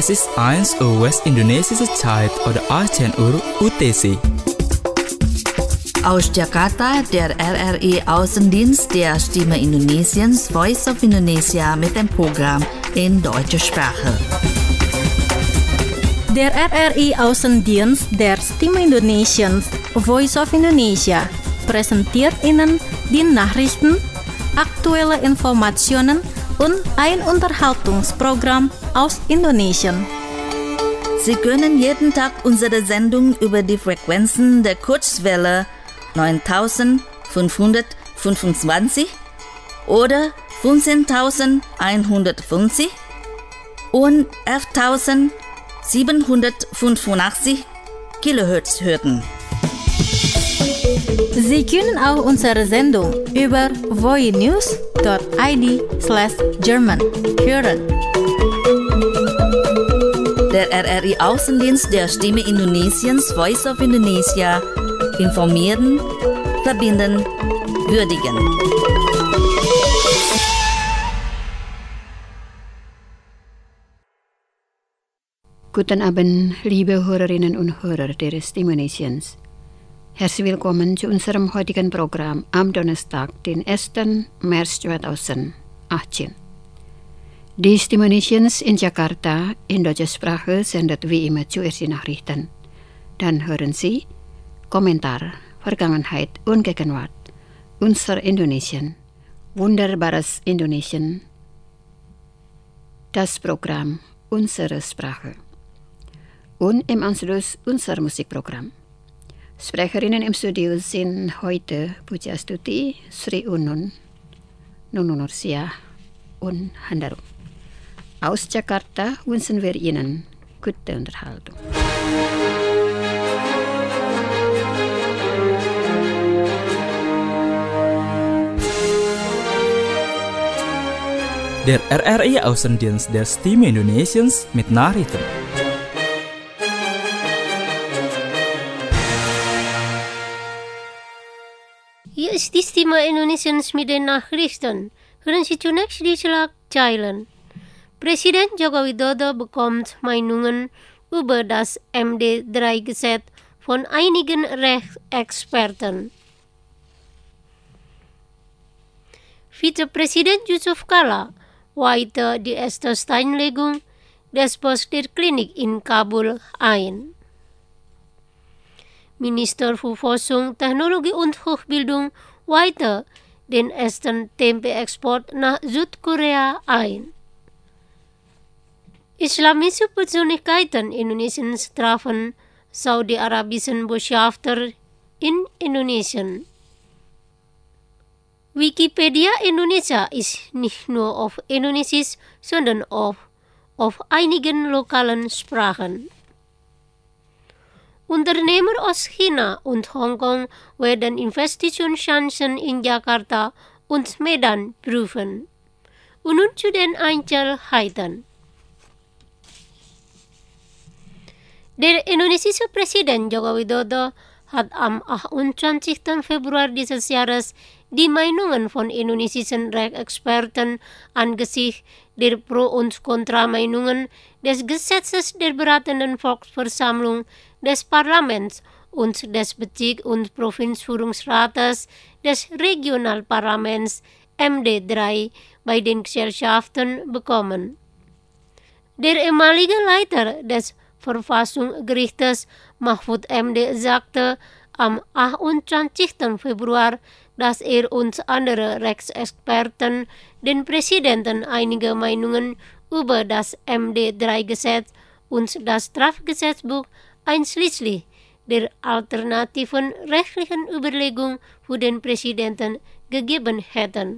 Es ist 1 Uhr West-Indonesische Zeit oder 18 Uhr UTC. Aus Jakarta, der RRI Außendienst der Stimme Indonesiens Voice of Indonesia mit dem Programm in deutscher Sprache. Der RRI Außendienst der Stimme Indonesiens Voice of Indonesia präsentiert Ihnen die Nachrichten, aktuelle Informationen und ein Unterhaltungsprogramm aus Indonesien. Sie können jeden Tag unsere Sendung über die Frequenzen der Kurzwelle 9525 oder 15150 und 11785 Kilohertz hören. Sie können auch unsere Sendung über voinews.id/German hören. Der RRI Außendienst der Stimme Indonesiens Voice of Indonesia informieren, verbinden, würdigen. Guten Abend, liebe Hörerinnen und Hörer der Stimme Indonesiens. Herzlich willkommen zu unserem heutigen Programm am Donnerstag, den 1. März 2018. Die Stimme Indonesiens in Jakarta in deutscher Sprache sendet wie immer zuerst die Nachrichten. Dann hören Sie Kommentar, Vergangenheit und Gegenwart, unser Indonesien, wunderbares Indonesien, das Programm Unsere Sprache und im Anschluss unser Musikprogramm. Sprecherinnen im Studio sind heute Pujastuti, Sri Unun, Nunu Nursia und Handarum. Aus Jakarta wünschen wir Ihnen gute Unterhaltung. Der RRI Außendienst der Stimme Indonesiens mit Nachrichten. Hier ist die Stimme Indonesiens mit den Nachrichten. Hören Sie zunächst die Schlagzeilen. Presiden Joko Widodo bekommt Meinungen über das MD3-Gesetz von einigen Rechtsexperten. Vizepräsident Yusuf Kala weihte die erste Steinlegung des Bos der Klinik in Kabul ein. Minister für Forschung, Technologie und Hochbildung weihte den ersten Tempe-Export nach Südkorea ein. Islamische Persönlichkeiten Indonesiens trafen saudi-arabischen Botschafter in Indonesien. Wikipedia Indonesia ist nicht nur auf Indonesisch, sondern auf einigen lokalen Sprachen. Unternehmer aus China und Hongkong werden Investitionschancen in Jakarta und Medan prüfen. Und nun zu den Einzelheiten. Der indonesische Präsident Joko Widodo hat am 28. Februar dieses Jahres die Meinungen von indonesischen Rechtsexperten angesichts der Pro- und Kontra-Meinungen des Gesetzes der beratenden Volksversammlung des Parlaments und des Bezirk- und Provinzführungsrates des Regionalparlaments MD3 bei den Gesellschaften bekommen. Der ehemalige Leiter des Verfassungsgerichtes Mahfud MD sagte am 28. Februar, dass er und andere Rechtsexperten den Präsidenten einige Meinungen über das MD3-Gesetz und das Strafgesetzbuch einschließlich der alternativen rechtlichen Überlegung für den Präsidenten gegeben hätten.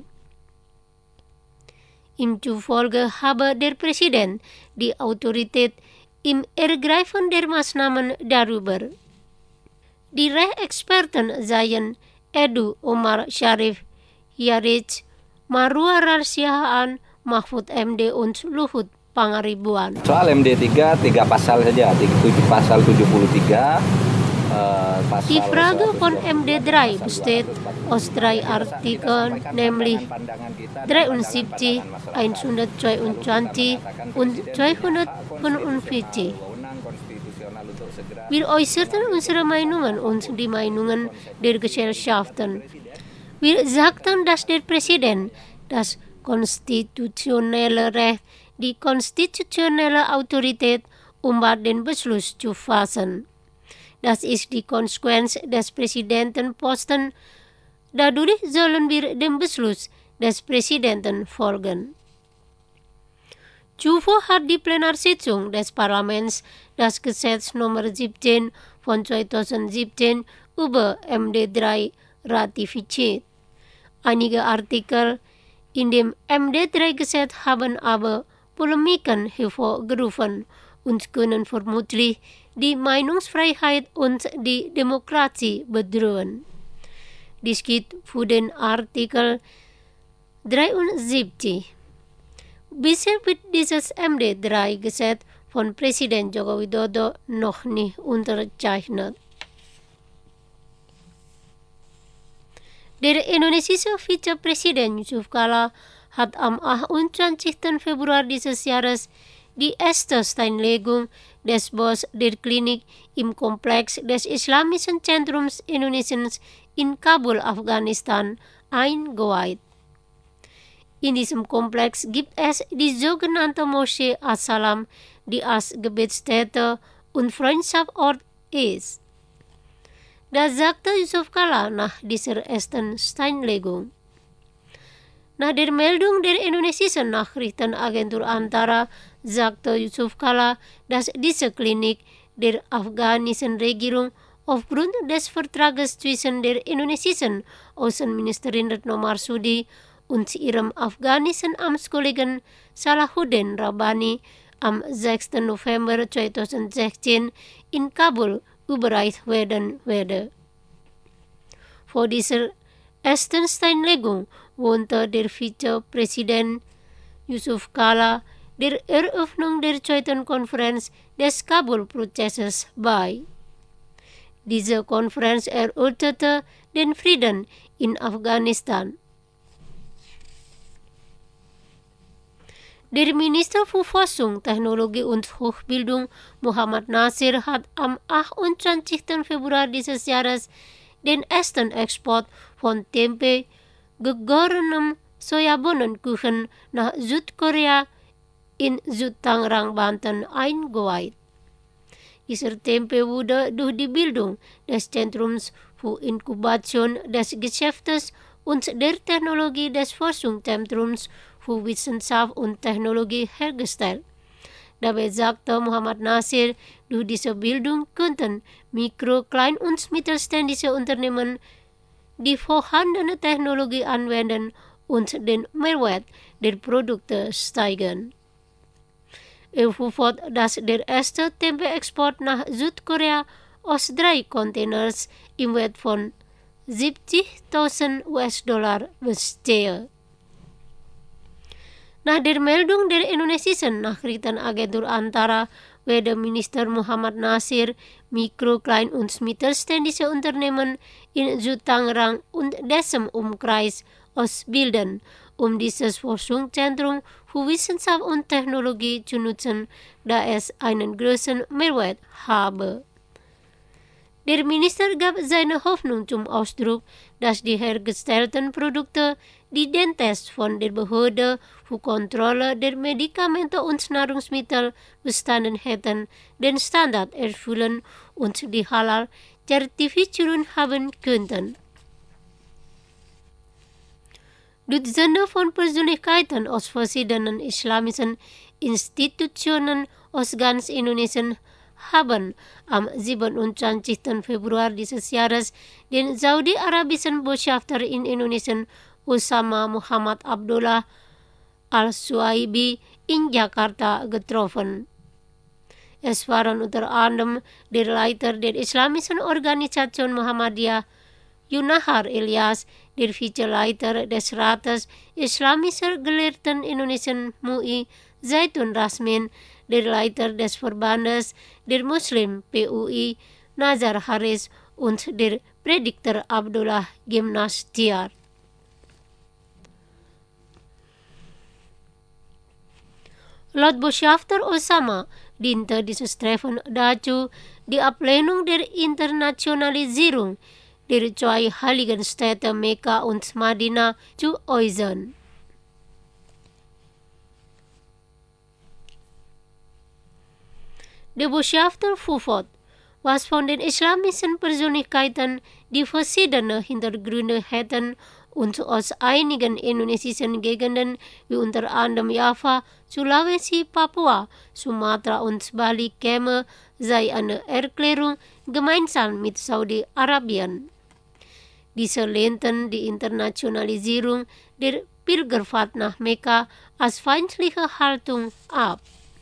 Ihm zufolge habe der Präsident die Autorität im Ergreifen der Maßnahmen darüber. Die Rechtsexperten seien Edu Omar Sharif, Yarij, Marwar Sihaan, Mahfud MD und Luhut Pangaribuan. Soal MD3, 3 pasal saja, pasal 73 Die Frage von MD3 besteht aus 3 Artikeln, nämlich 73, 122 und 245. Wir äußerten unsere Meinungen und die Meinungen der Gesellschaften. Wir sagten, dass der Präsident das konstitutionelle Recht, die konstitutionelle Autorität, den Beschluss zu fassen. Das ist die Konsequenz des Präsidentenposten. Dadurch sollen wir dem Beschluss des Präsidenten folgen. Zuvor hat die Plenarsitzung des Parlaments das Gesetz Nummer 17 von 2017 über MD3 ratifiziert. Einige Artikel in dem MD3-Gesetz haben aber Polemiken hervorgerufen und können vermutlich die Meinungsfreiheit und die Demokratie bedrohen. Dies gilt für den Artikel 73. Bisher wird dieses MD3-Gesetz von Präsident Joko Widodo noch nicht unterzeichnet. Der indonesische Vizepräsident Yusuf Kala hat am 28. Februar dieses Jahres die erste Steinlegung des Baus der Klinik im Komplex des Islamischen Zentrums Indonesiens in Kabul, Afghanistan, eingeweiht. In diesem Komplex gibt es die sogenannte Moschee As-Salam, die als Gebetsstätte und Freundschaftsort ist. Das sagte Yusuf Kala nach dieser ersten Steinlegung. Nach der Meldung der indonesischen Nachrichtenagentur Antara sagte Yusuf Kala, dass diese Klinik der afghanischen Regierung aufgrund des Vertrages zwischen der indonesischen Außenministerin Retno Marsudi und ihrem afghanischen Amtskollegen Salahuddin Rabbani am 6. November 2016 in Kabul überreicht werden werde. Vor dieser ersten Steinlegung wohnte der Vizepräsident Yusuf Kala der Eröffnung der zweiten Konferenz des Kabul-Prozesses bei. Diese Konferenz erörterte den Frieden in Afghanistan. Der Minister für Forschung, Technologie und Hochbildung Muhammad Nasir hat am 28. Februar dieses Jahres den ersten Export von Tempe, gegorenem Sojabohnenkuchen nach Südkorea in Südtangerang, Banten eingeweiht. Dieser Tempe wurde durch die Bildung des Zentrums für Inkubation des Geschäftes und der Technologie des Forschungszentrums für Wissenschaft und Technologie hergestellt. Dabei sagte Muhammad Nasir, durch diese Bildung könnten Mikro-, Klein- und Mittelständische Unternehmen die vorhandene Technologie anwenden und den Mehrwert der Produkte steigern. Er fuhr fort, dass der erste Tempe-Export nach Südkorea aus 3 Containers im Wert von 70.000 US-Dollar bestehe. Nach der Meldung der indonesischen Nachrichtenagentur Antara werde Minister Muhammad Nasir Mikro-, Klein- und Mittelständische Unternehmen in Südtangerang und dessen Umkreis ausbilden, um dieses Forschungszentrum für Wissenschaft und Technologie zu nutzen, da es einen großen Mehrwert habe. Der Minister gab seine Hoffnung zum Ausdruck, dass die hergestellten Produkte, die den Test von der Behörde für Kontrolle der Medikamente und Nahrungsmittel bestanden hätten, den Standard erfüllen und die Halal-Zertifizierung haben könnten. Dutzende von Persönlichkeiten aus verschiedenen islamischen Institutionen aus ganz Indonesien haben am 27. Februar dieses Jahres den saudi-arabischen Botschafter in Indonesien Usama Muhammad Abdullah al-Suaibi in Jakarta getroffen. Es waren unter anderem der Leiter der islamischen Organisation Muhammadiyah, Yunahar Ilyas, der Vizeleiter des Rates Islamischer Gelehrten Indonesien MUI, Zaitun Rasmin, der Leiter des Verbandes der Muslim PUI, Nazar Haris und der Prediger Abdullah Gymnastiar. Laut Botschafter Osama diente dieses Treffen dazu, die Ablehnung der Internationalisierung der zwei heiligen Städte Mekka und Madinah zu äußern. Der Botschafter fuhrfort, was von den islamischen Persönlichkeiten, die verschiedene Hintergründe hätten und aus einigen indonesischen Gegenden wie unter anderem Java, Sulawesi, Papua, Sumatra und Bali käme, sei eine Erklärung gemeinsam mit Saudi-Arabien. Diese lehnten die Internationalisierung der Pilgerfahrt nach Mekka als feindliche Haltung ab.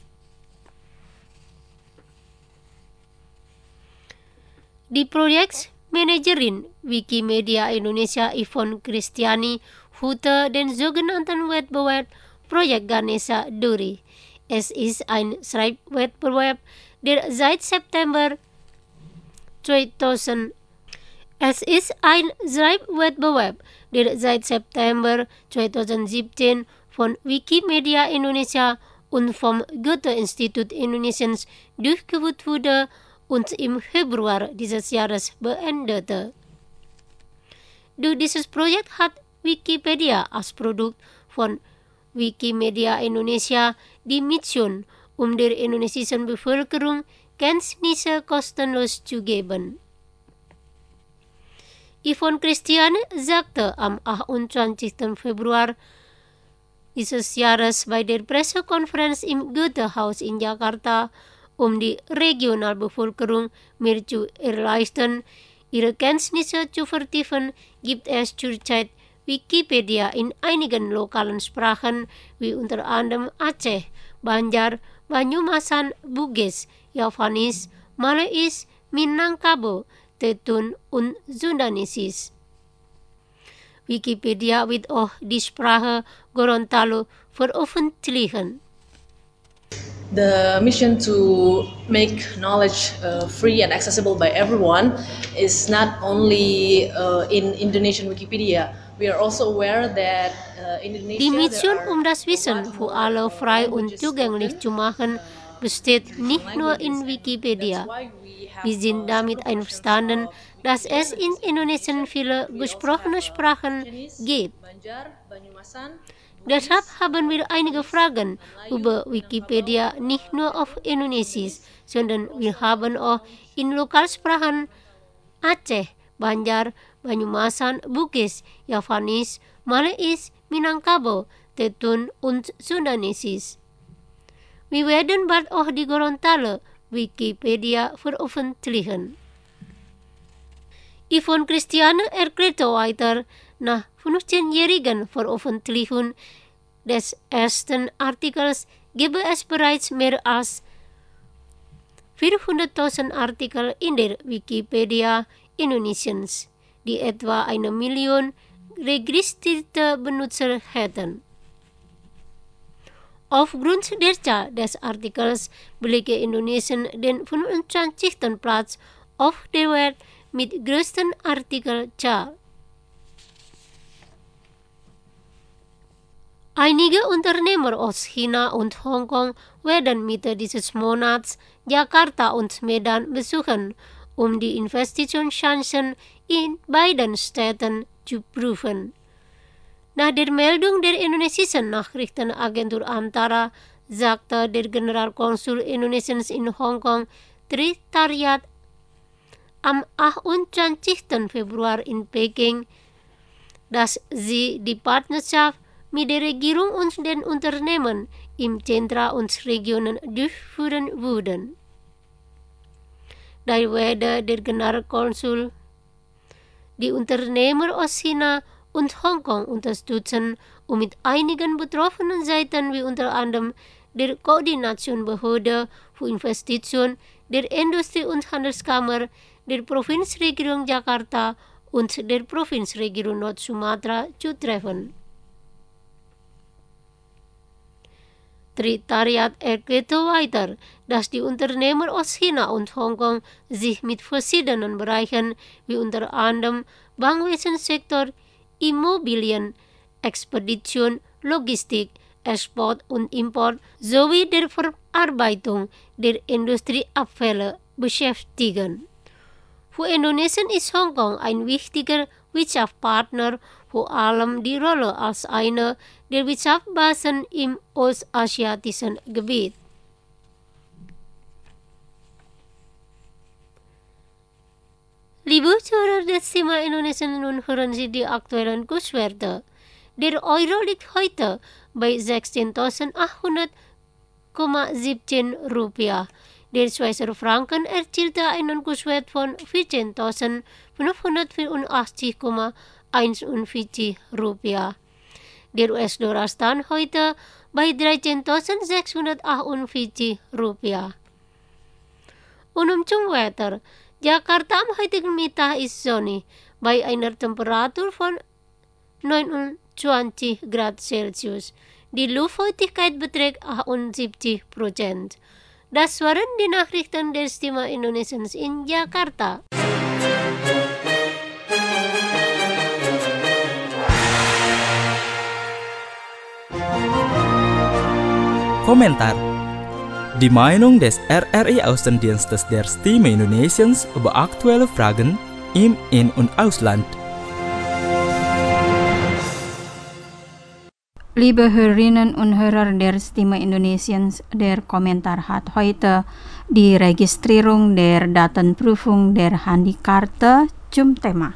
Die Projektmanagerin Wikimedia Indonesia Yvonne Kristiani führte den sogenannten Wettbewerb Projekt Ganesha durch. Es ist ein Schreibwettbewerb, der seit September 2017 von Wikimedia Indonesia und vom Goethe-Institut Indonesiens durchgeführt wurde und im Februar dieses Jahres beendete. Durch dieses Projekt hat Wikipedia als Produkt von Wikimedia Indonesia die Mission, der indonesischen Bevölkerung Kenntnisse kostenlos zu geben. Yvonne Kristiani sagte am 28. Februar dieses Jahres bei der Pressekonferenz im Goethe-Haus in Jakarta, die Regionalbevölkerung mehr zu erleichtern, ihre Kenntnisse zu vertiefen, gibt es zurzeit Wikipedia in einigen lokalen Sprachen, wie unter anderem Aceh, Banjar, Banyumasan, Bugis, Javanis, Malais, Minangkabau, Tetun und Sundanesis. Wikipedia wird auch die Sprache Gorontalo veröffentlichen. The mission to make knowledge free and accessible by everyone is not only in Indonesian Wikipedia. We are also aware that in Indonesia Die Mission, das Wissen für alle frei und zugänglich zu machen, besteht nicht nur in Wikipedia. Wir sind damit einverstanden, dass es in Indonesien viele gesprochene Sprachen gibt. Deshalb haben wir einige Fragen über Wikipedia nicht nur auf Indonesisch, sondern wir haben auch in Lokalsprachen Aceh, Banjar, Banyumasan, Bugis, Javanis, Malais, Minangkabau, Tetun und Sundanesis. Wir werden bald auch die Gorontalo Wikipedia veröffentlichen. Yvonne Kristiani erklärte weiter, nach 15-jährigen Veröffentlichung des ersten Artikels gebe es bereits mehr als 400.000 Artikel in der Wikipedia Indonesiens, die etwa 1 Million registrierte Benutzer hätten. Aufgrund der Zahl des Artikels belege Indonesien den 25. Platz auf der Welt mit größten Artikelzahl. Einige Unternehmer aus China und Hongkong werden Mitte dieses Monats Jakarta und Medan besuchen, die Investitionschancen in beiden Städten zu prüfen. Nach der Meldung der indonesischen Nachrichtenagentur Antara sagte der Generalkonsul Indonesiens in Hongkong, Tritariat, am 28. Februar in Peking, dass sie die Partnerschaft mit der Regierung und den Unternehmen im Zentra und Regionen durchführen würden. Dabei werde der Generalkonsul die Unternehmer aus China und Hongkong unterstützen, mit einigen betroffenen Seiten wie unter anderem der Koordinationsbehörde für Investitionen, der Industrie- und Handelskammer, der Provinzregierung Jakarta und der Provinzregierung Nord-Sumatra zu treffen. Tritariat erklärte weiter, dass die Unternehmer aus China und Hongkong sich mit verschiedenen Bereichen wie unter anderem Bankwesen-Sektor, Immobilien, Expedition, Logistik, Export und Import sowie der Verarbeitung der Industrieabfälle beschäftigen. Für Indonesien ist Hongkong ein wichtiger Wirtschaftspartner, vor allem die Rolle als einer der Wirtschaftsbasen im ostasiatischen Gebiet. Liebe Zuhörer des Thema Indonesien, nun hören Sie die aktuellen Kurswerte. Der Euro liegt heute bei 16.800,17 Rupiah. Der Schweizer Franken erzielte einen Kurswert von 14.584,41 Rupiah. Der US-Dollar stand heute bei 13.648 Rupiah. Und zum Wetter. Jakarta am heutigen Mittag ist sonnig, bei einer Temperatur von 29 Grad Celsius. Die Luftfeuchtigkeit beträgt 78%. Das waren die Nachrichten der Stimme Indonesiens in Jakarta. Komentar. Die Meinung des RRI Außendienstes der Stimme Indonesiens über aktuelle Fragen im In- und Ausland. Liebe Hörerinnen und Hörer der Stimme Indonesiens, der Kommentar hat heute die Registrierung der Datenprüfung der Handikarte zum Thema.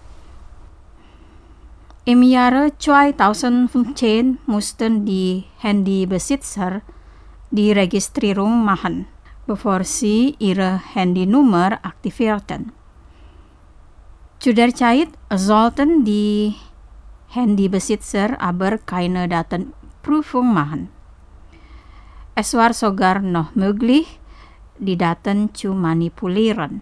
Im Jahre 2015 mussten die Handybesitzer die Registrierung machen, bevor sie ihre Handynummer aktivierten. Zu der Zeit sollten die Handybesitzer aber keine Datenprüfung machen. Es war sogar noch möglich, die Daten zu manipulieren.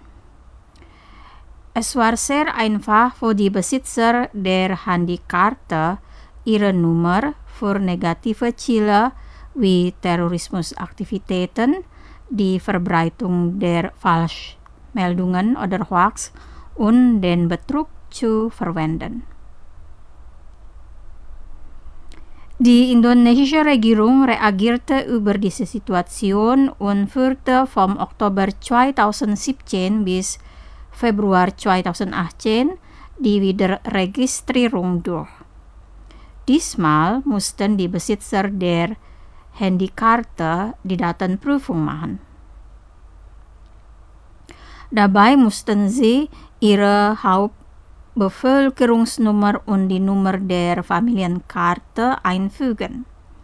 Es war sehr einfach für die Besitzer der Handykarte, ihre Nummer für negative Ziele wie Terrorismusaktivitäten, die Verbreitung der Falschmeldungen oder Hoax und den Betrug zu verwenden. Die indonesische Regierung reagierte über diese Situation und führte vom Oktober 2017 bis Februar 2018 die Wiederregistrierung durch. Diesmal mussten die Besitzer der Handykarte die Datenprüfung machen. Dabei mussten sie ihre Hauptbevölkerungsnummer und die Nummer der Familienkarte einfügen.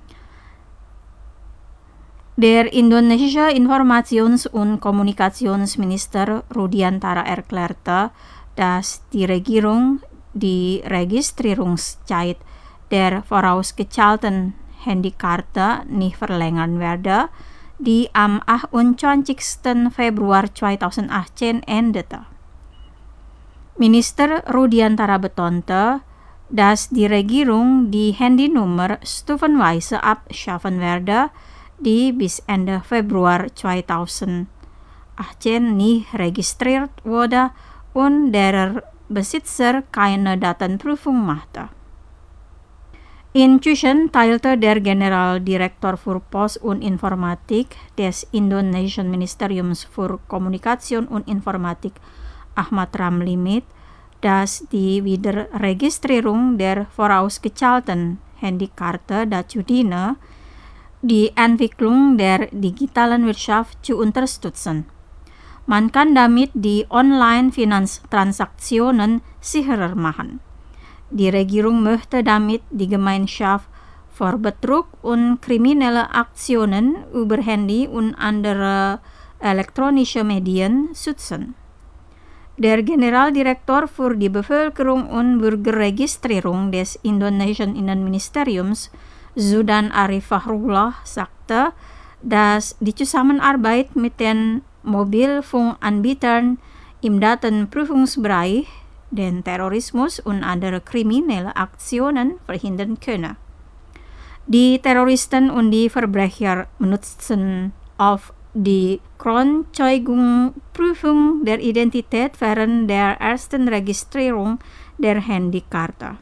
Der indonesische Informations- und Kommunikationsminister Rudiantara erklärte, dass die Regierung die Registrierungszeit der vorausgezahlten Handykarte nicht verlängern werde, die am 28. Februar 2018 endete. Minister Rudiantara betonte, dass die Regierung die Handynummer stufenweise abschaffen werde, die bis Ende Februar 2018 nicht registriert wurde und deren Besitzer keine Datenprüfung machte. Inzwischen teilte der Generaldirektor für Post und Informatik des indonesischen Ministeriums für Kommunikation und Informatik Ahmad Ramli mit, dass die Wiederregistrierung der vorausgezahlten Handykarte dazu diene, die Entwicklung der digitalen Wirtschaft zu unterstützen. Man kann damit die Online-Finanztransaktionen sicherer machen. Die Regierung möchte damit die Gemeinschaft vor Betrug und kriminelle Aktionen über Handy und andere elektronische Medien schützen. Der Generaldirektor für die Bevölkerung und Bürgerregistrierung des indonesischen Innenministeriums, Zudan Arif Fahrullah, sagte, dass die Zusammenarbeit mit den Mobilfunkanbietern im Datenprüfungsbereich den Terrorismus und andere kriminelle Aktionen verhindern könne. Die Terroristen und die Verbrecher benutzen auf die Kronzeugenprüfung der Identität während der ersten Registrierung der Handykarte.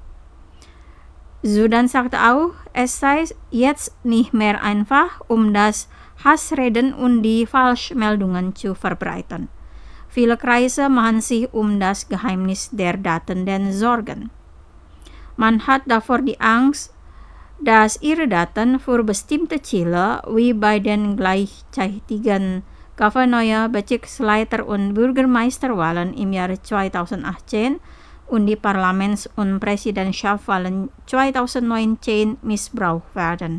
Sudan sagte auch, es sei jetzt nicht mehr einfach, das Hassreden und die Falschmeldungen zu verbreiten. Viele Kreise machen sich das Geheimnis der Daten Sorgen. Man hat davor die Angst, dass ihre Daten für bestimmte Ziele wie bei den gleichzeitigen Gouverneur, Bezirksleiter und Bürgermeisterwahlen im Jahr 2018 und die Parlaments- und Präsidentschaftswahlen 2019 missbraucht werden.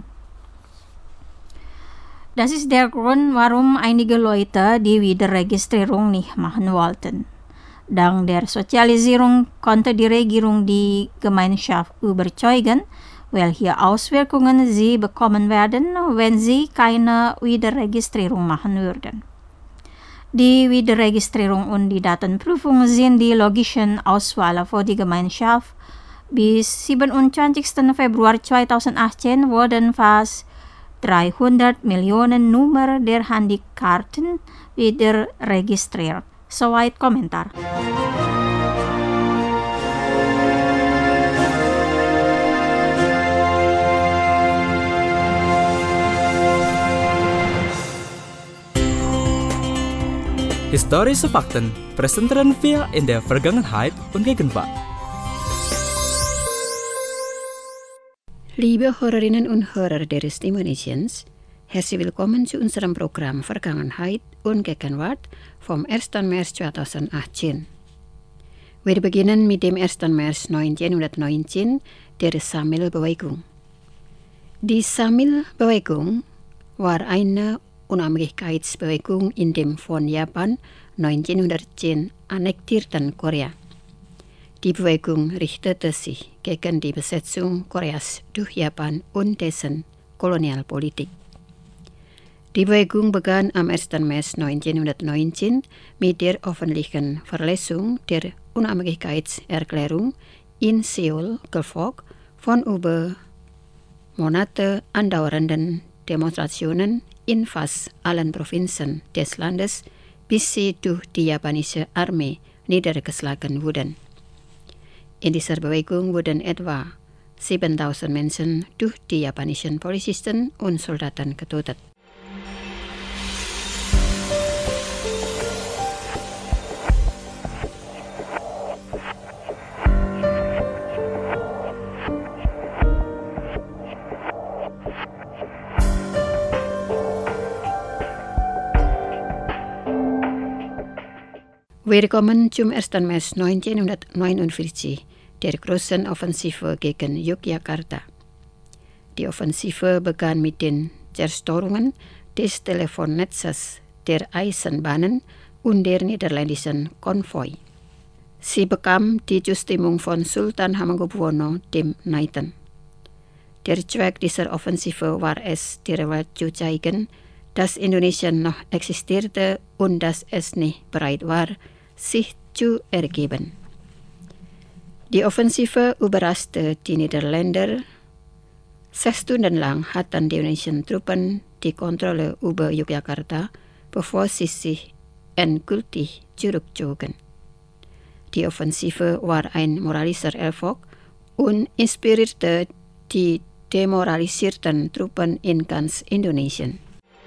Das ist der Grund, warum einige Leute die Wiederregistrierung nicht machen wollten. Dank der Sozialisierung konnte die Regierung die Gemeinschaft überzeugen, welche Auswirkungen sie bekommen werden, wenn sie keine Wiederregistrierung machen würden. Die Wiederregistrierung und die Datenprüfung sind die logischen Auswahl für die Gemeinschaft. Bis 27. Februar 2018 wurden fast 300 Millionen Nummer der Handykarten wieder registriert. Soweit Kommentar. Historische Fakten präsentieren wir in der Vergangenheit und Gegenwart. Liebe Hörerinnen und Hörer der Stimme Indonesiens, herzlich willkommen zu unserem Programm Vergangenheit und Gegenwart vom 1. März 2018. Wir beginnen mit dem 1. März 1919, der Samil-Bewegung. Die Samil-Bewegung war eine Unabhängigkeitsbewegung in dem von Japan 1910 annektierten Korea. Die Bewegung richtete sich gegen die Besetzung Koreas durch Japan und dessen Kolonialpolitik. Die Bewegung begann am 1. März 1919 mit der öffentlichen Verlesung der Unabhängigkeitserklärung in Seoul, gefolgt von über Monate andauernden Demonstrationen in fast allen Provinzen des Landes, bis sie durch die japanische Armee niedergeschlagen wurden. In dieser Bewegung wurden etwa 7.000 Menschen durch die japanischen Polizisten und Soldaten getötet. Wir kommen zum 1. März 1949, der großen Offensive gegen Yogyakarta. Die Offensive begann mit den Zerstörungen des Telefonnetzes, der Eisenbahnen und der niederländischen Konvoi. Sie bekam die Zustimmung von Sultan Hamengkubuwono II. Der Zweck dieser Offensive war es, der Welt zu zeigen, dass Indonesien noch existierte und dass es nicht bereit war, sich zu ergeben. Die Offensive überraschte die Niederländer. 6 Stunden lang hatten die indonesischen Truppen die Kontrolle über Yogyakarta, bevor sie sich endgültig zurückzogen. Die Offensive war ein moralischer Erfolg und inspirierte die demoralisierten Truppen in ganz Indonesien.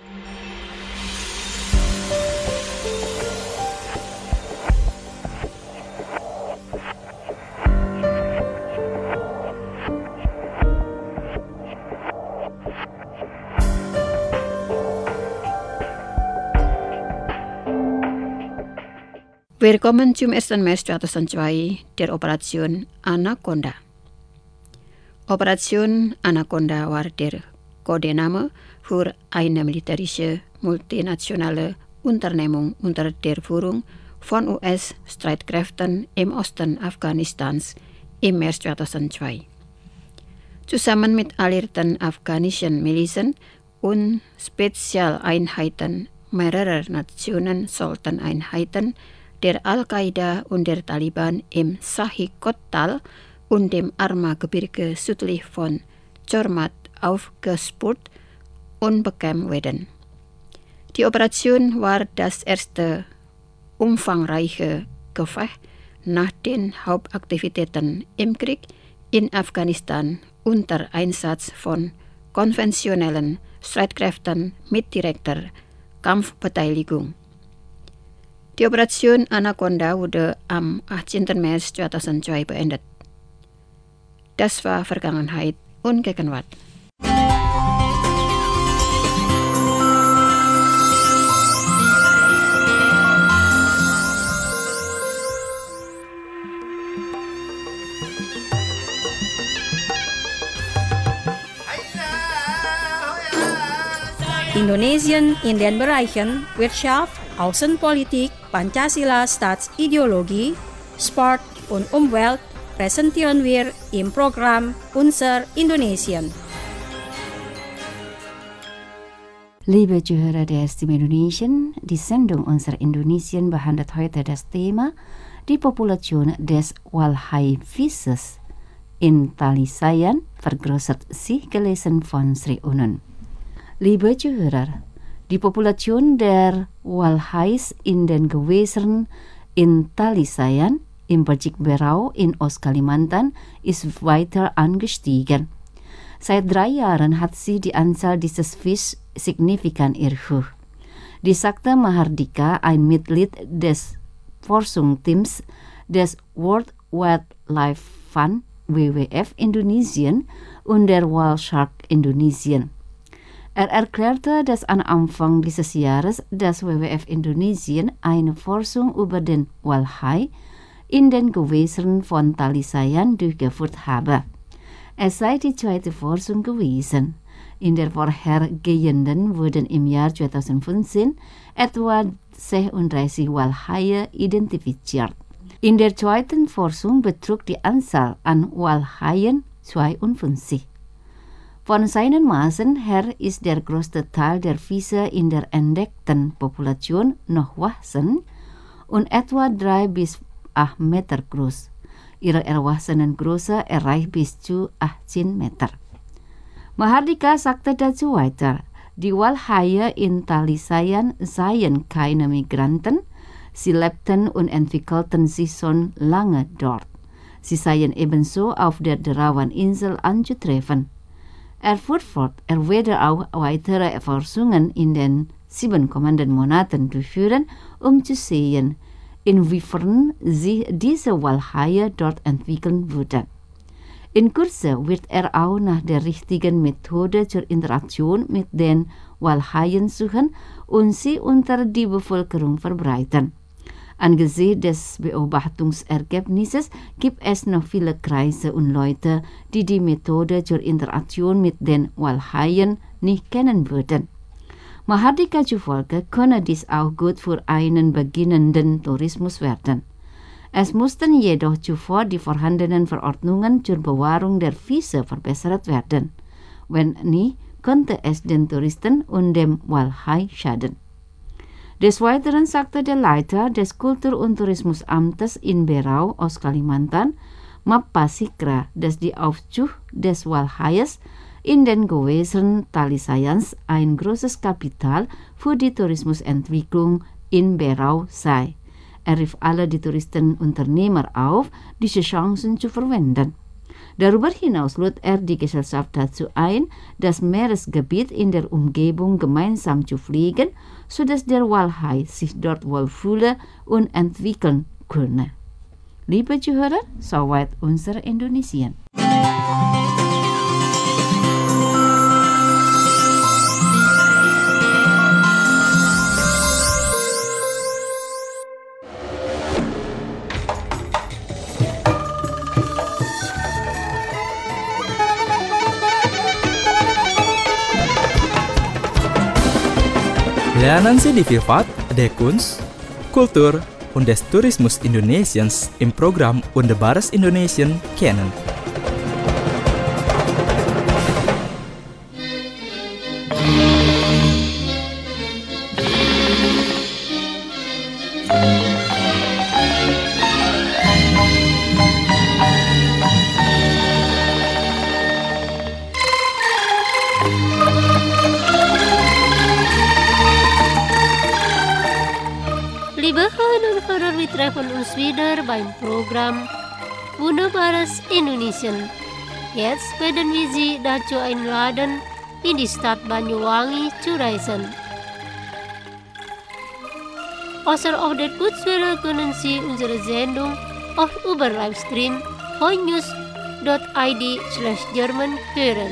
Wir kommen zum 1. März 2002, der Operation Anaconda. Operation Anaconda war der Codename für eine militärische multinationale Unternehmung unter der Führung von US-Streitkräften im Osten Afghanistans im März 2002. Zusammen mit alliierten afghanischen Milizen und Spezialeinheiten mehrerer Nationen sollten Einheiten der Al-Qaida und der Taliban im Sahih-Kot-Tal und dem Arma-Gebirge südlich von Chormat aufgespürt und bekämpft werden. Die Operation war das erste umfangreiche Gefecht nach den Hauptaktivitäten im Krieg in Afghanistan unter Einsatz von konventionellen Streitkräften mit direkter Kampfbeteiligung. Die Operation Anaconda wurde am 18. März 2002 beendet. Das war Vergangenheit und Gegenwart. Indonesien in den Bereichen Wirtschaft, Außenpolitik, Pancasila Staatsideologie, Sport und Umwelt präsentieren wir im Programm Unser Indonesien. Liebe Zuhörer der Stimme Indonesien, die Sendung Unser Indonesien behandelt heute das Thema die Population des Walhai-Fisches in Talisayan vergrößert sich, gelesen von Sri Unun. Liebe Zuhörer, die Population der Walhais in den Gewässern in Talisayan im Bajik Berau in Ostkalimantan ist weiter angestiegen. Seit 3 Jahren hat sich die Anzahl dieses Fischs signifikant erhöht. Dies sagte Mahardika, ein Mitglied des Forschungsteams des World Wildlife Fund WWF Indonesien und der Whale Shark Indonesien. Er erklärte, dass am Anfang dieses Jahres das WWF Indonesien eine Forschung über den Walhai in den Gewässern von Talisayan durchgeführt habe. Es sei die zweite Forschung gewesen. In der vorhergehenden wurden im Jahr 2015 etwa 36 Walhaie identifiziert. In der zweiten Forschung betrug die Anzahl an Walhaien 52. Von seinen Maßen her ist der größte Teil der Fische in der entdeckten Population noch wachsen und etwa 3 bis 8 Meter groß. Ihre Erwachsenengröße erreicht bis zu 18 Meter. Mahardika sagte dazu weiter, die Walhaie in Talisayan seien keine Migranten, sie lebten und entwickelten sich schon lange dort. Sie seien ebenso auf der Derawan-Insel anzutreffen. Er fuhr fort, er werde auch weitere Forschungen in den 7 kommenden Monaten durchführen, um zu sehen, inwiefern sich diese Walhaie dort entwickeln würden. In Kürze wird er auch nach der richtigen Methode zur Interaktion mit den Walhaien suchen und sie unter die Bevölkerung verbreiten. Angesichts des Beobachtungsergebnisses gibt es noch viele Kreise und Leute, die die Methode zur Interaktion mit den Walhaien nicht kennen würden. Mahardika zufolge könne dies auch gut für einen beginnenden Tourismus werden. Es mussten jedoch zuvor die vorhandenen Verordnungen zur Bewahrung der Fische verbessert werden. Wenn nicht, könnte es den Touristen und dem Walhai schaden. Des Weiteren sagte der Leiter des Kultur- und Tourismusamtes in Berau, Ostkalimantan, Mappa Sikra, dass die Aufzucht des Walhaies in den Gewässern Talisayans ein großes Kapital für die Tourismusentwicklung in Berau sei. Er rief alle die Touristenunternehmer auf, diese Chancen zu verwenden. Darüber hinaus lud er die Gesellschaft dazu ein, das Meeresgebiet in der Umgebung gemeinsam zu pflegen, sodass der Walhai sich dort wohlfühle und entwickeln könne. Liebe Zuhörer, soweit unser Indonesien. Lernen Sie die Vielfalt der Kunst, Kultur und des Tourismus Indonesiens im Programm Wunderbares Indonesien kennen. Liebe Hörerinnen und Hörer, wir treffen uns wieder beim Programm Wunderbares Indonesien. Jetzt werden wir Sie dazu einladen, in die Stadt Banyuwangi zu reisen. Außer der Kurzwelle können Sie unsere Sendung auch über Livestream voinews.id/German hören.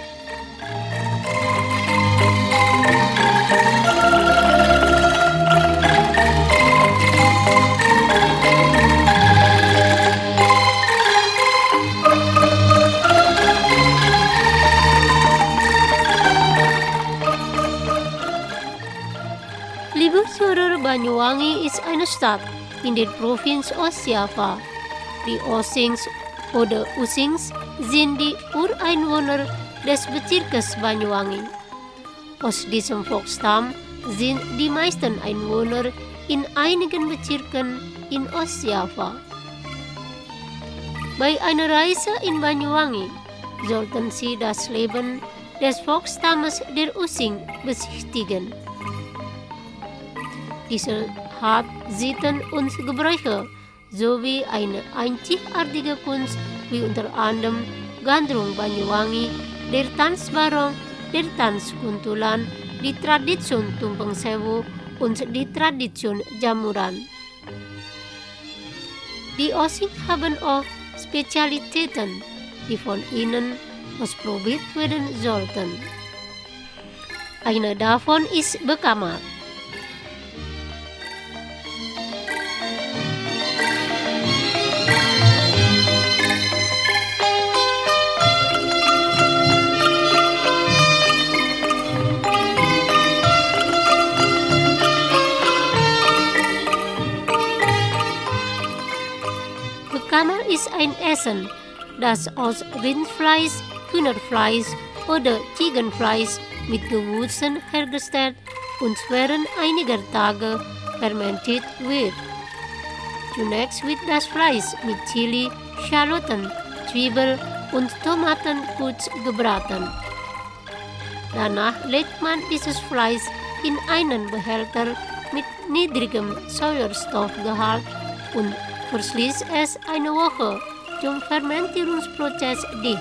Liebe Zuhörer, Banyuwangi ist eine Stadt in der Provinz Ostjava. Die Osings oder Usings sind die Ureinwohner des Bezirkes Banyuwangi. Aus diesem Volksstamm sind die meisten Einwohner in einigen Bezirken in Ostjava. Bei einer Reise in Banyuwangi sollten Sie das Leben des Volksstammes der Using besichtigen. Diese hat Sitten und Gebräuche sowie eine einzigartige Kunst wie unter anderem Gandrung Banyuwangi, der Tanzbarong, der Tanz Kuntulan, die Tradition Tumpeng Sewu und die Tradition Jamuran. Die Osing haben auch Spezialitäten, die von ihnen ausprobiert werden sollten. Eine davon ist Bekamal. Bekamal ist ein Essen, das aus Rindfleisch, Hühnerfleisch oder Ziegenfleisch mit Gewürzen hergestellt und während einiger Tage fermentiert wird. Zunächst wird das Fleisch mit Chili, Schalotten, Zwiebel und Tomaten kurz gebraten. Danach legt man dieses Fleisch in einen Behälter mit niedrigem Sauerstoffgehalt und verschließt es eine Woche zum Fermentierungsprozess dicht.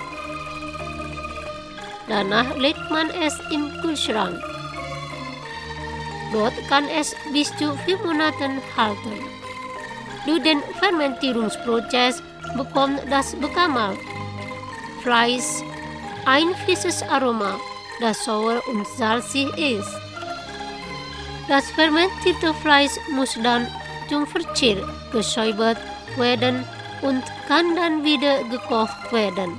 Danach legt man es im Kühlschrank. Dort kann es bis zu 4 Monaten halten. Durch den Fermentierungsprozess bekommt das Bekamal Fleisch ein frisches Aroma, das sauer und salzig ist. Das fermentierte Fleisch muss dann zum Verzehr gesäubert werden und kann dann wieder gekocht werden.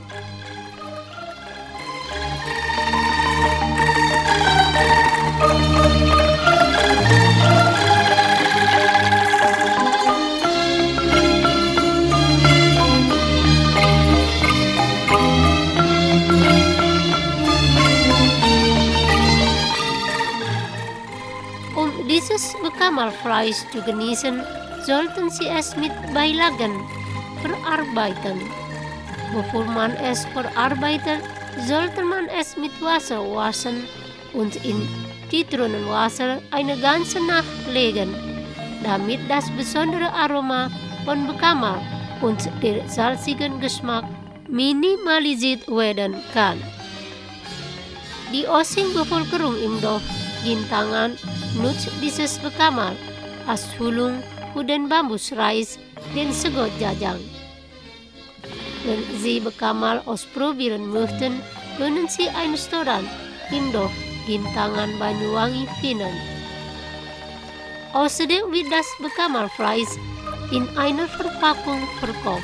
Um dieses Bekamalfleisch zu genießen, sollten Sie es mit Beilagen verarbeiten. Bevor man es verarbeitet, sollte man es mit Wasser waschen und in Zitronenwasser eine ganze Nacht legen, damit das besondere Aroma von Bekamal und der salzigen Geschmack minimalisiert werden kann. Die Osing-Bevölkerung im Dorf Gintangan nutzt dieses Bekamal als Füllung für den Bambusreis, den Segot Jajang. Wenn Sie Bekamal ausprobieren möchten, können Sie ein Restaurant im Dorf Gintangan Banyuwangi finden. Außerdem wird das Bekamalfleisch in einer Verpackung verkauft.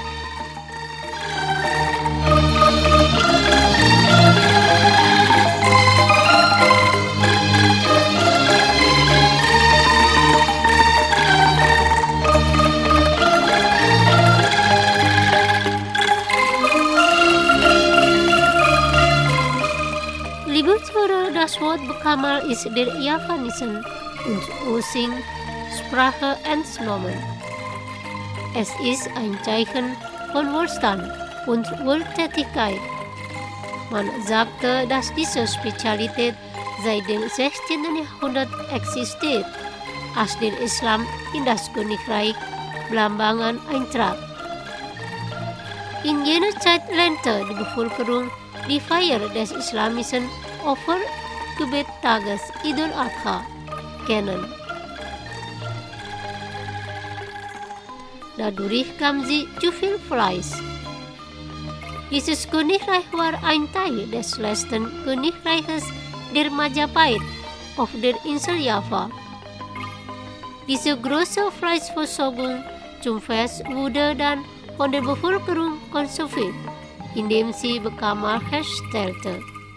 Liebe Zuhörer, das Wort Bekamal ist der javanischen und Osing Sprache entnommen. Es ist ein Zeichen von Wohlstand und Wohltätigkeit. Man sagte, dass diese Spezialität seit dem 16. Jahrhundert existiert as den Islam in das Königreich Belambangan Eintracht. In jener Zeit lernte die Bevölkerung die Feier des Islamischen Opfergebet-Tages Idul Adha kennen. Dadurch kam sie zu viel Fleisch. Dieses Königreich war ein Teil des letzten Königreiches der Majapahit auf der Insel Java. Diese große Fleischversorgung zum Fest wurde dann von der Bevölkerung konsumiert, indem sie Bekammer herstellte.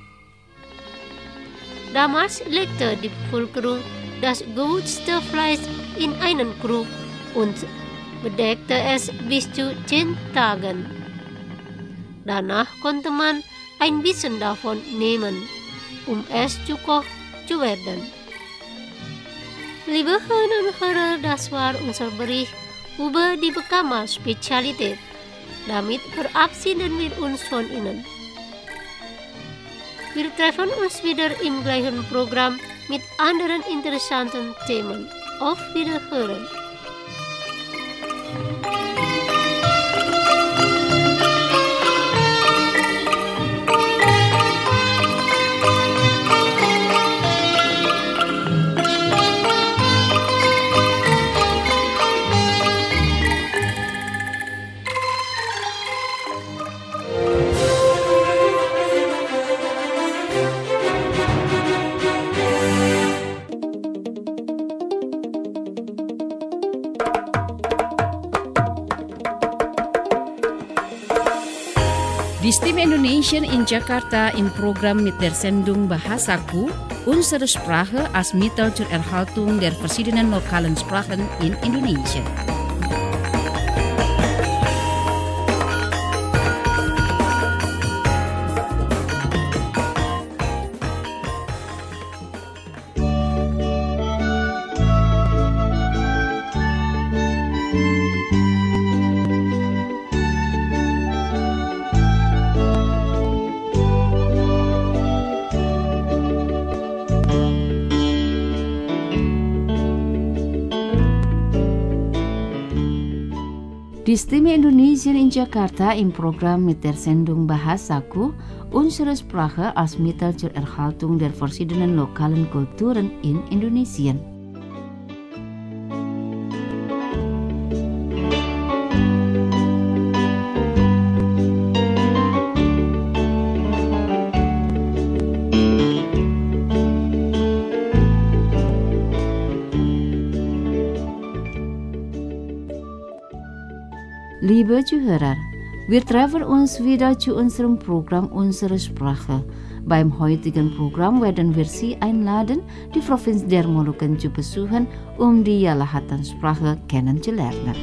Damals legte die Bevölkerung das gewürzte Fleisch in einen Krug und bedeckte es bis zu 10 Tagen. Danach konnte man ein bisschen davon nehmen, es zu kochen zu werden. Liebe Hörerinnen und Hörer, das war unser Bericht über die Bekammer-Spezialität. Damit verabschieden wir uns von Ihnen. Wir treffen uns wieder im gleichen Programm mit anderen interessanten Themen. Auf Wiederhören! Die Stimme Indonesian in Jakarta im Programm mit der Sendung Bahasaku, unsere Sprache als Mittel zur Erhaltung der verschiedenen lokalen Sprachen in Indonesia. Die Stimme Indonesian in Jakarta im Programm mit der Sendung Bahasaku, unsere Sprache als Mittel zur Erhaltung der verschiedenen lokalen Kulturen in Indonesia. Liebe Zuhörer, wir treffen uns wieder zu unserem Programm Unsere Sprache. Beim heutigen Programm werden wir Sie einladen, die Provinz der Molukken zu besuchen, die Yalahatan-Sprache kennenzulernen.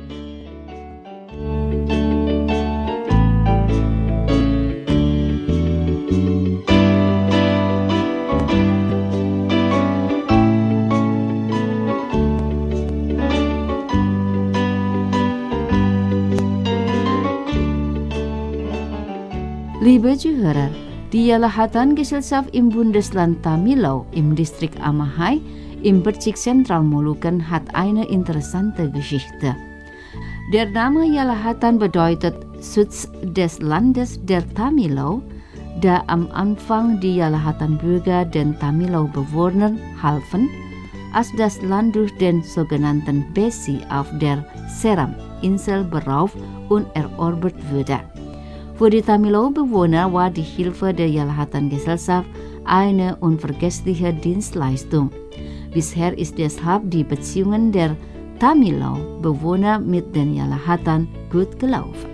Liebe Zuhörer, die Yalahatan-Gesellschaft im Bundesland Tamilau im Distrik Amahai im Bezirk Zentral Molukken hat eine interessante Geschichte. Der Name Yalahatan bedeutet Schutz des Landes der Tamilau, da am Anfang die Yalahatan-Bürger den Tamilau-Bewohnern halfen, als das Land durch den sogenannten Besi auf der Seram-Insel beraubt und erobert wurde. Für die Tamilau-Bewohner war die Hilfe der Yalahatan-Gesellschaft eine unvergessliche Dienstleistung. Bisher ist deshalb die Beziehungen der Tamilau-Bewohner mit den Yalahatan gut gelaufen.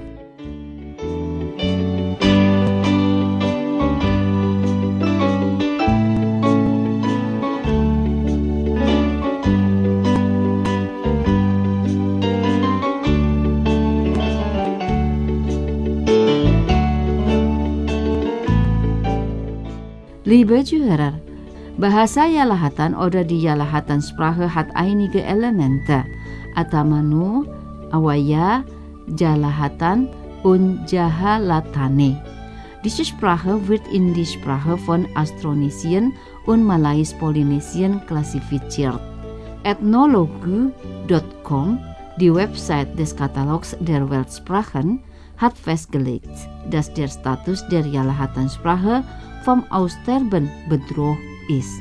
Liebe Zuhörer, bahasa Yalahatan oder die Yalahatan-Sprache hat einige Elemente, Atamanu, Awaya, Jalahatan und Jahalatane. Diese Sprache wird in die Sprache von Austronesien und Malais-Polynesien klassifiziert. ethnologue.com, die Website des Katalogs der Weltsprachen, hat festgelegt, dass der Status der Jalahatan-Sprache vom Aussterben bedroht ist.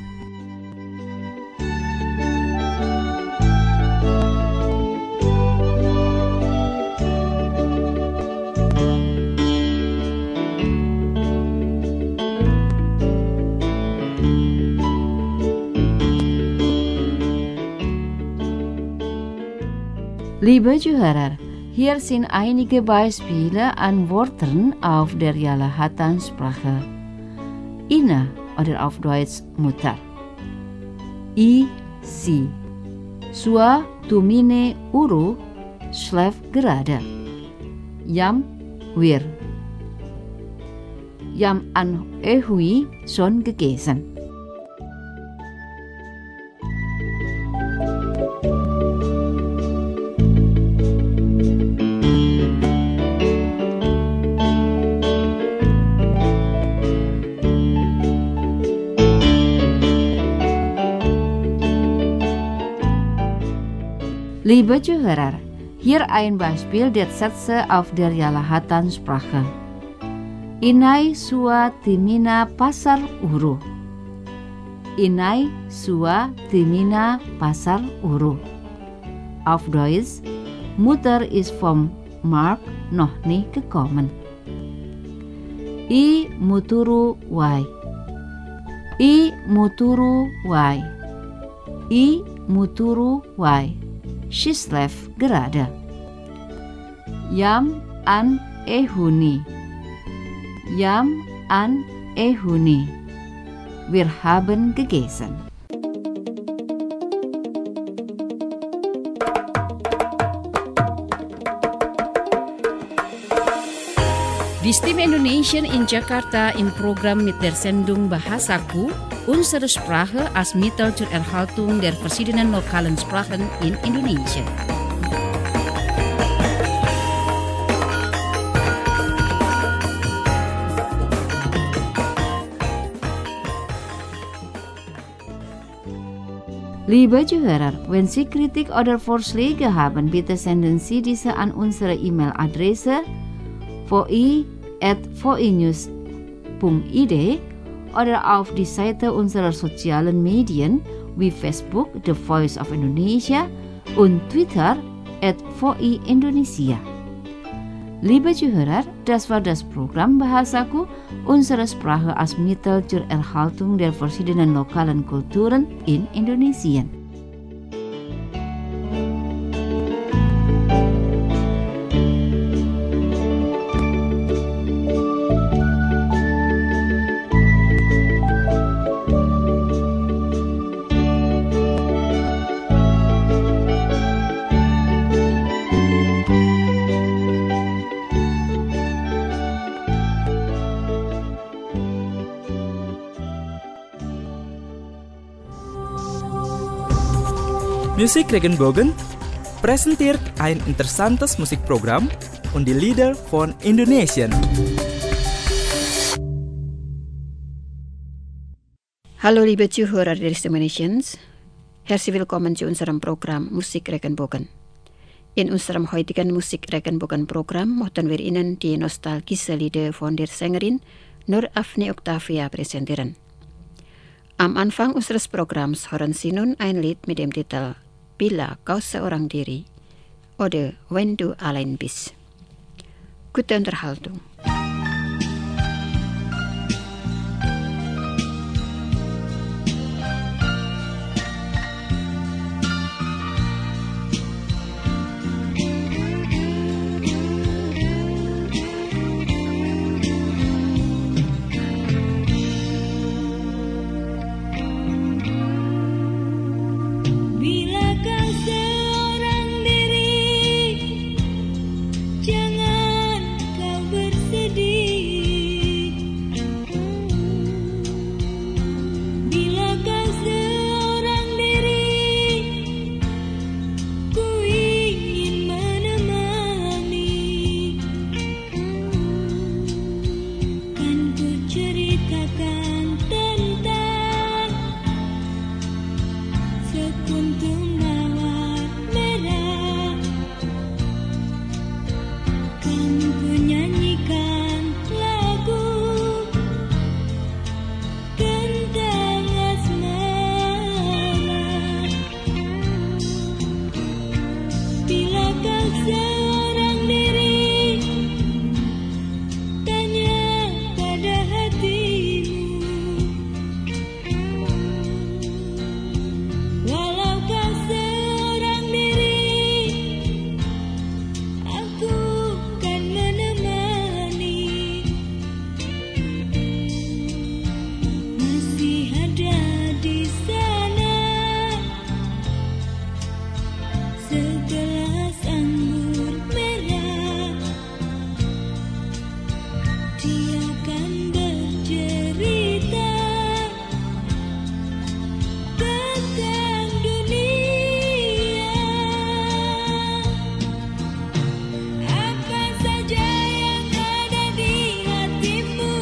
Liebe Zuhörer, hier sind einige Beispiele an Worten auf der Jalahatan-Sprache. Ina oder auf Deutsch Mutter. I, si. Sua, tumine, uru, schläft gerade. Yam, wir. Yam an ehui, schon gegessen. Liebe Zuhörer, hier ein Beispiel der Sätze auf der Jalahatan-Sprache. Inai sua timina pasar uru. Inai sua timina pasar uru. Auf Deutsch, Mutter ist vom Markt noch nicht gekommen. I muturu wai. I muturu wai. I muturu wai. She schläft gerade. Yam an ehuni. Yam an ehuni. Wir haben gegessen. Die Stimme Indonesian in Jakarta im Programm mit der Sendung Bahasaku, unsere Sprache als Mittel zur Erhaltung der verschiedenen lokalen Sprachen in Indonesia. Liebe Zuhörer, wenn Sie Kritik oder Vorschläge haben, bitte senden Sie diese an unsere E-Mail-Adresse voi@voinews.id oder auf die Seite unserer sozialen Medien wie Facebook The Voice of Indonesia und Twitter @voiindonesia. Liebe Zuhörer, das war das Programm Bahasaku, unsere Sprache als Mittel zur Erhaltung der verschiedenen lokalen Kulturen in Indonesien. Musik Regenbogen präsentiert ein interessantes Musikprogramm und die Lieder von Indonesien. Hallo liebe Zuhörer der Stimme Indonesiens, herzlich willkommen zu unserem Programm Musik Regenbogen. In unserem heutigen Musik Regenbogen-Programm möchten wir Ihnen die nostalgische Lieder von der Sängerin Nur Afni Octavia präsentieren. Am Anfang unseres Programms hören Sie nun ein Lied mit dem Titel Bila Kau Seorang Diri oder Wenn du allein bist. Gute Unterhaltung. Jangan kau bersedih. segelas anggur merah, dia akan bercerita tentang dunia. Apa saja yang ada di hatimu,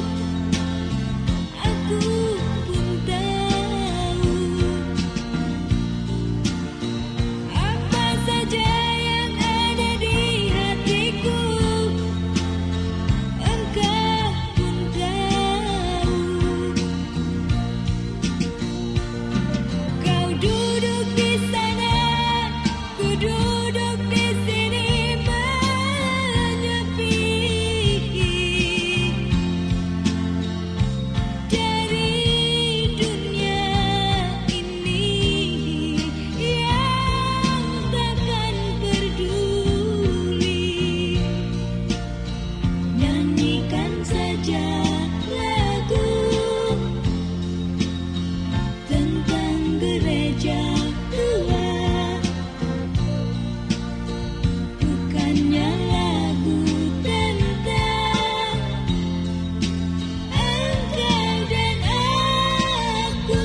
aku pun tahu. Apa saja yang ada di hatiku, engkau pun tahu. Kau duduk di sana, ku duduk di sini menyepi dari dunia ini yang takkan peduli. Nyanyikan saja lagu tentang gereja tua, bukannya lagu tentang engkau dan aku.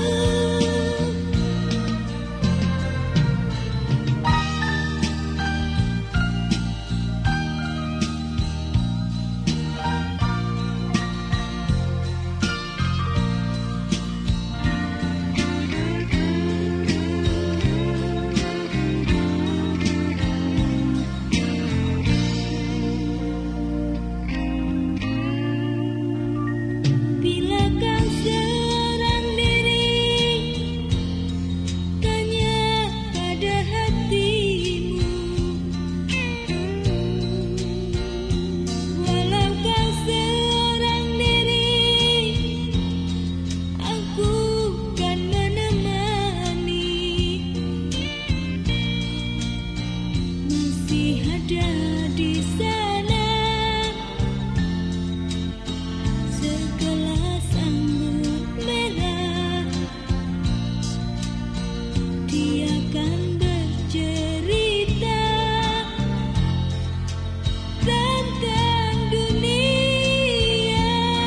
Bila kau seorang diri, tanya pada hatimu. Walau kau seorang diri, aku kan menemani. Masih ada di sana segelas anggur merah, dia akan bercerita tentang dunia.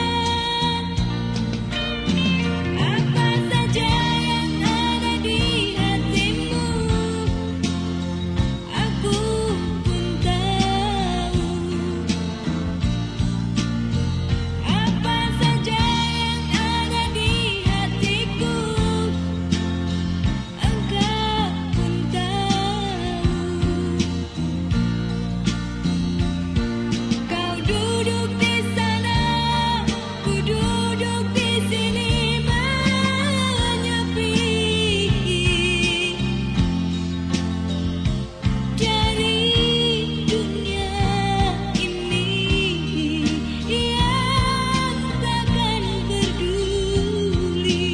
Apa saja yang ada di hatimu, aku pun tahu. Apa saja yang ada di hatiku, engkau pun tahu. Kau duduk di sana, ku duduk di sini menyepi dari dunia ini yang takkan peduli.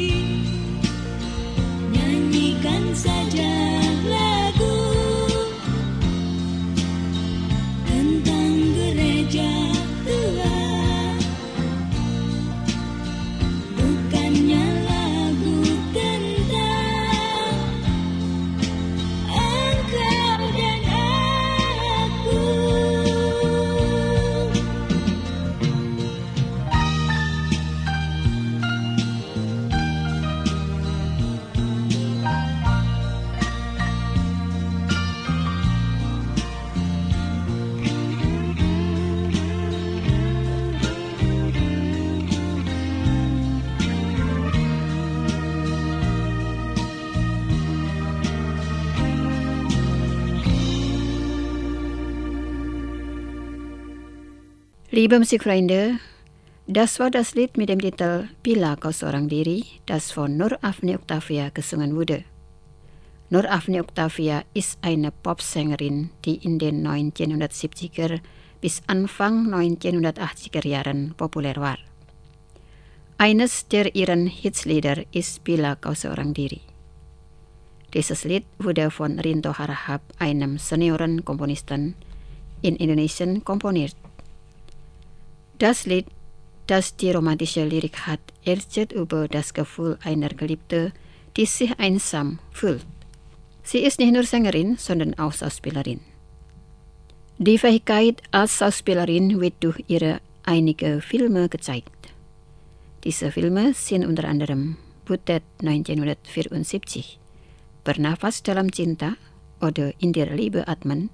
Nyanyikan saja lagu tentang gereja tua, bukannya lagu tentang engkau dan aku. Liebe Musikfreunde, das war das Lied mit dem Titel Bila Kau Seorang Diri, das von Nur Afni Octavia gesungen wurde. Nur Afni Octavia ist eine Popsängerin, die in den 1970er bis Anfang 1980er Jahren populär war. Eines der ihren Hitslieder ist Bila Kau Seorang Diri. Dieses Lied wurde von Rinto Harahap, einem Senioren Komponisten in Indonesien, komponiert. Das Lied, das die romantische Lyrik hat, erzählt über das Gefühl einer Geliebten, die sich einsam fühlt. Sie ist nicht nur Sängerin, sondern auch Schauspielerin. Die Fähigkeit als Schauspielerin wird durch ihre einige Filme gezeigt. Diese Filme sind unter anderem Butet 1974, Bernafas dalam Cinta oder In der Liebe atmen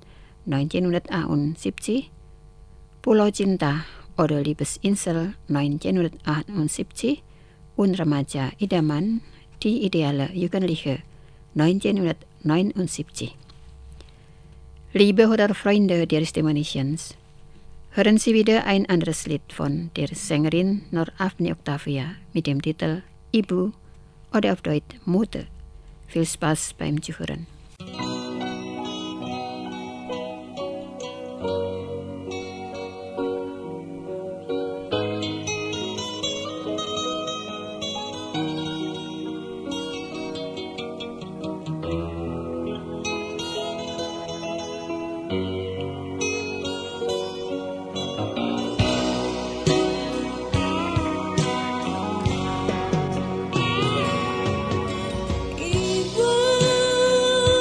1971, Pulau Cinta oder Liebesinsel 1978 und Remaja Idaman, die ideale Jugendliche 1979. Liebe oder Freunde der Stimmonitions, hören Sie wieder ein anderes Lied von der Sängerin Nur Afni Octavia mit dem Titel Ibu oder auf Deutsch Mutter. Viel Spaß beim Zuhören. Ibu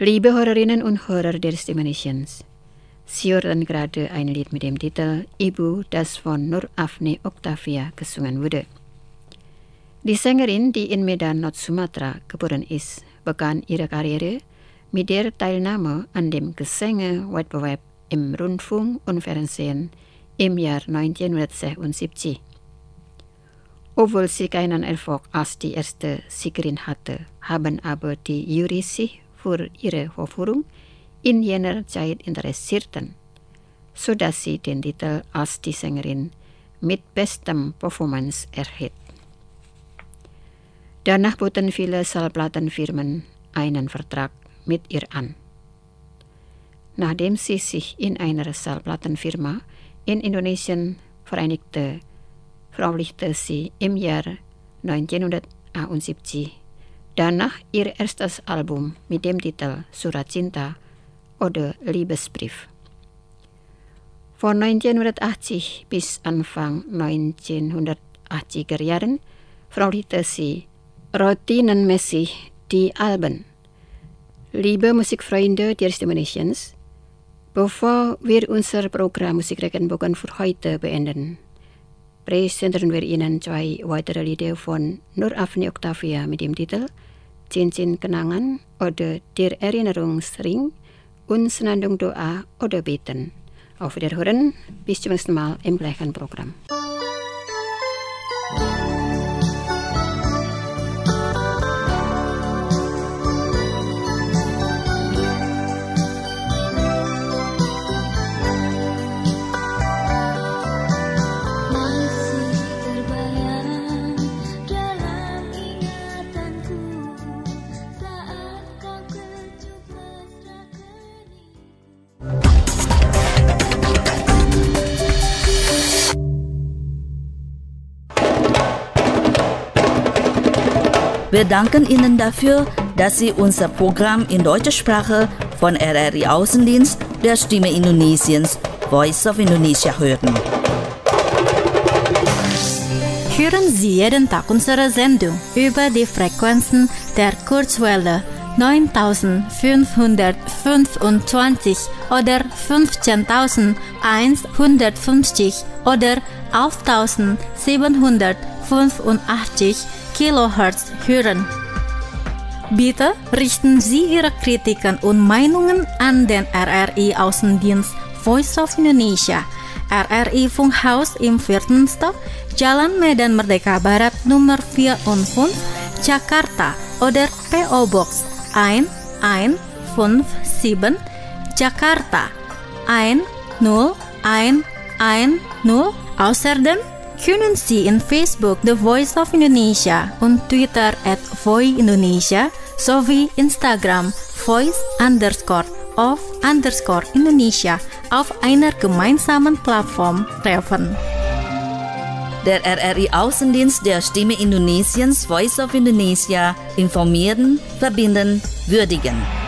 Liebe Hörerinnen und Hörer der Stimme Nations, Sie hörten gerade ein Lied mit dem Titel Ibu, das von Nur Afni Octavia gesungen wurde. Die Sängerin, die in Medan, Nord-Sumatra geboren ist, begann ihre Karriere mit der Teilnahme an dem Gesänge-Wettbewerb im Rundfunk und Fernsehen im Jahr 1976. Obwohl sie keinen Erfolg als die erste Siegerin hatte, haben aber die Jury sich für ihre Vorführung in jener Zeit interessierten, sodass sie den Titel als die Sängerin mit bestem Performance erhielt. Danach boten viele Schallplattenfirmen einen Vertrag mit ihr an. Nachdem sie sich in einer Schallplattenfirma in Indonesien vereinigte, veröffentlichte sie im Jahr 1971 danach ihr erstes Album mit dem Titel Surat Cinta oder Liebesbrief. Von 1980 bis Anfang 1980er Jahren veröffentlichte sie routinenmäßig die Alben. Liebe Musikfreunde der Stimme Nations, bevor wir unser Programm Musikregenbogen für heute beenden, präsentieren wir Ihnen 2 weitere Lieder von Nur Afni Octavia mit dem Titel Cincin Kenangan oder Der Erinnerungsring und Senandung Doa oder Beten. Auf Wiederhören, bis zum nächsten Mal im gleichen Programm. Wir danken Ihnen dafür, dass Sie unser Programm in deutscher Sprache von RRI Außendienst der Stimme Indonesiens, Voice of Indonesia hören. Hören Sie jeden Tag unsere Sendung über die Frequenzen der Kurzwelle 9525 oder 15150 oder 11785 Kilohertz hören. Bitte richten Sie Ihre Kritiken und Meinungen an den RRI Außendienst Voice of Indonesia, RRI Funkhaus im 4. Stock, Jalan Medan Merdeka Barat Nummer 4 und 5, Jakarta oder PO Box 1157, Jakarta 10110. Außerdem können Sie in Facebook The Voice of Indonesia und Twitter @voiindonesia sowie Instagram voice_of_Indonesia auf einer gemeinsamen Plattform treffen. Der RRI Außendienst der Stimme Indonesiens, Voice of Indonesia, informieren, verbinden, würdigen.